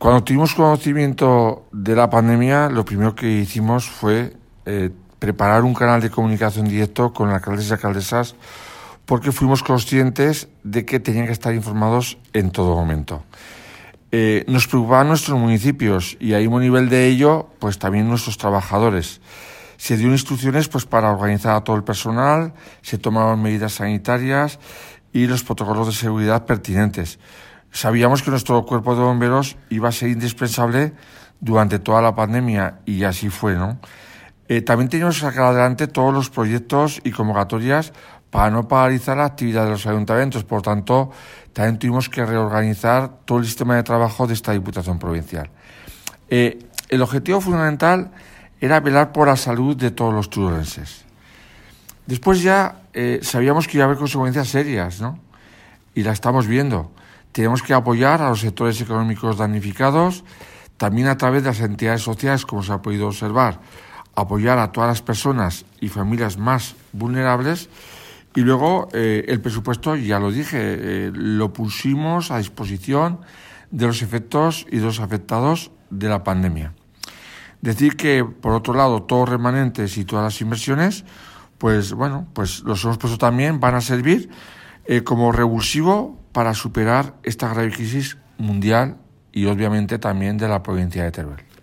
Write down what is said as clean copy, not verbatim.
Cuando tuvimos conocimiento de la pandemia, lo primero que hicimos fue preparar un canal de comunicación directo con alcaldes y alcaldesas, porque fuimos conscientes de que tenían que estar informados en todo momento. Nos preocupaban nuestros municipios y a mismo nivel de ello, pues también nuestros trabajadores. Se dio instrucciones pues para organizar a todo el personal, se tomaban medidas sanitarias y los protocolos de seguridad pertinentes. Sabíamos que nuestro cuerpo de bomberos iba a ser indispensable durante toda la pandemia y así fue, ¿no? También teníamos que sacar adelante todos los proyectos y convocatorias para no paralizar la actividad de los ayuntamientos. Por tanto, también tuvimos que reorganizar todo el sistema de trabajo de esta Diputación Provincial. El objetivo fundamental era velar por la salud de todos los turolenses. Después ya sabíamos que iba a haber consecuencias serias, ¿no? Y la estamos viendo. Tenemos que apoyar a los sectores económicos damnificados, también a través de las entidades sociales, como se ha podido observar, apoyar a todas las personas y familias más vulnerables. Y luego el presupuesto, ya lo dije, lo pusimos a disposición de los efectos y de los afectados de la pandemia. Decir que, por otro lado, todos los remanentes y todas las inversiones, pues los hemos puesto también, van a servir como revulsivo para superar esta grave crisis mundial y obviamente también de la provincia de Teruel.